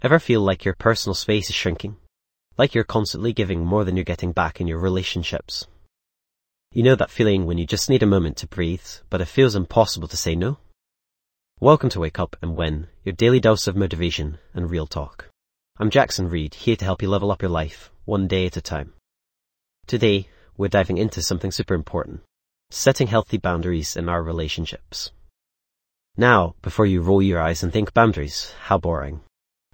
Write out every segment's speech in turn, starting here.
Ever feel like your personal space is shrinking? Like you're constantly giving more than you're getting back in your relationships? You know that feeling when you just need a moment to breathe, but it feels impossible to say no? Welcome to Wake Up and Win, your daily dose of motivation and real talk. I'm Jackson Reed, here to help you level up your life, one day at a time. Today, we're diving into something super important: setting healthy boundaries in our relationships. Now, before you roll your eyes and think boundaries, how boring.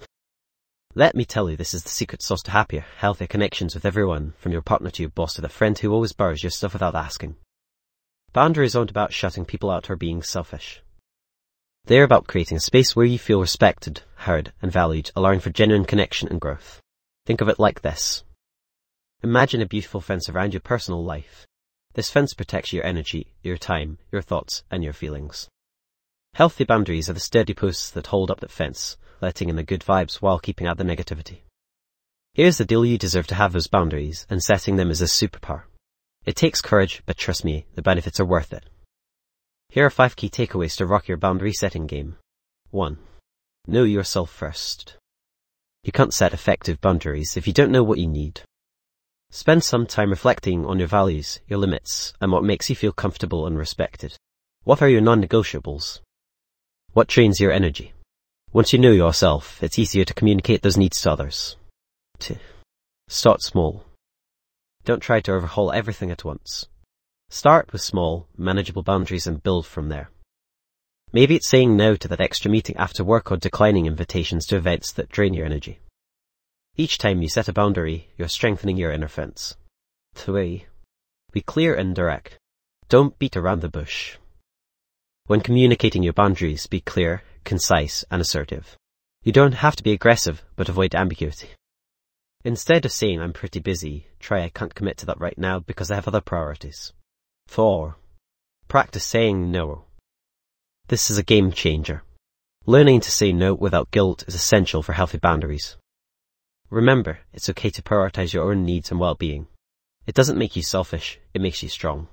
Let me tell you, this is the secret sauce to happier, healthier connections with everyone, from your partner to your boss to the friend who always borrows your stuff without asking. Boundaries aren't about shutting people out or being selfish. They're about creating a space where you feel respected, heard, and valued, allowing for genuine connection and growth. Think of it like this. Imagine a beautiful fence around your personal life. This fence protects your energy, your time, your thoughts, and your feelings. Healthy boundaries are the sturdy posts that hold up that fence, letting in the good vibes while keeping out the negativity. Here's the deal: you deserve to have those boundaries, and setting them is a superpower. It takes courage, but trust me, the benefits are worth it. Here are 5 key takeaways to rock your boundary setting game. 1. Know yourself first. You can't set effective boundaries if you don't know what you need. Spend some time reflecting on your values, your limits, and what makes you feel comfortable and respected. What are your non-negotiables? What drains your energy? Once you know yourself, it's easier to communicate those needs to others. 2. Start small. Don't try to overhaul everything at once. Start with small, manageable boundaries and build from there. Maybe it's saying no to that extra meeting after work or declining invitations to events that drain your energy. Each time you set a boundary, you're strengthening your inner fence. 3. Be clear and direct. Don't beat around the bush. When communicating your boundaries, be clear, concise, and assertive. You don't have to be aggressive, but avoid ambiguity. Instead of saying "I'm pretty busy," try "I can't commit to that right now because I have other priorities." 4. Practice saying no. This is a game changer. Learning to say no without guilt is essential for healthy boundaries. Remember, it's okay to prioritize your own needs and well-being. It doesn't make you selfish, it makes you strong.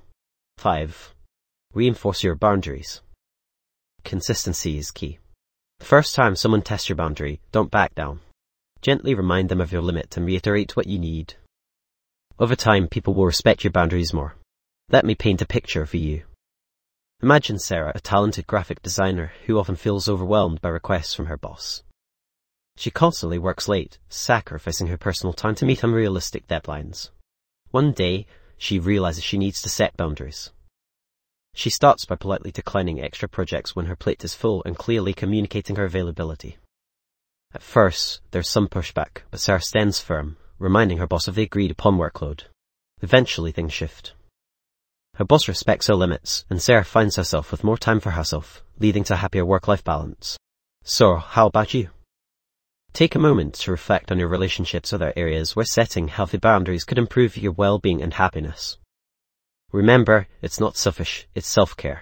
5. Reinforce your boundaries. Consistency is key. The first time someone tests your boundary, don't back down. Gently remind them of your limit and reiterate what you need. Over time, people will respect your boundaries more. Let me paint a picture for you. Imagine Sarah, a talented graphic designer who often feels overwhelmed by requests from her boss. She constantly works late, sacrificing her personal time to meet unrealistic deadlines. One day, she realizes she needs to set boundaries. She starts by politely declining extra projects when her plate is full and clearly communicating her availability. At first, there's some pushback, but Sarah stands firm, reminding her boss of the agreed-upon workload. Eventually, things shift. Her boss respects her limits, and Sarah finds herself with more time for herself, leading to a happier work-life balance. So, how about you? Take a moment to reflect on your relationships or other areas where setting healthy boundaries could improve your well-being and happiness. Remember, it's not selfish, it's self-care.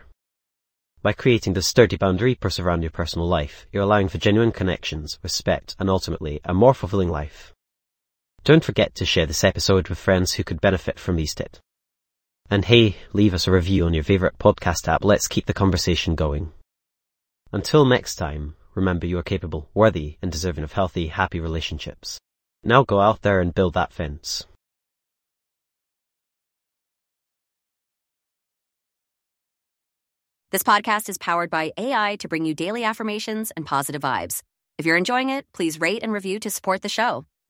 By creating the sturdy boundary posts around your personal life, you're allowing for genuine connections, respect, and ultimately, a more fulfilling life. Don't forget to share this episode with friends who could benefit from these tips. And hey, leave us a review on your favorite podcast app. Let's keep the conversation going. Until next time, remember you are capable, worthy, and deserving of healthy, happy relationships. Now go out there and build that fence. This podcast is powered by AI to bring you daily affirmations and positive vibes. If you're enjoying it, please rate and review to support the show.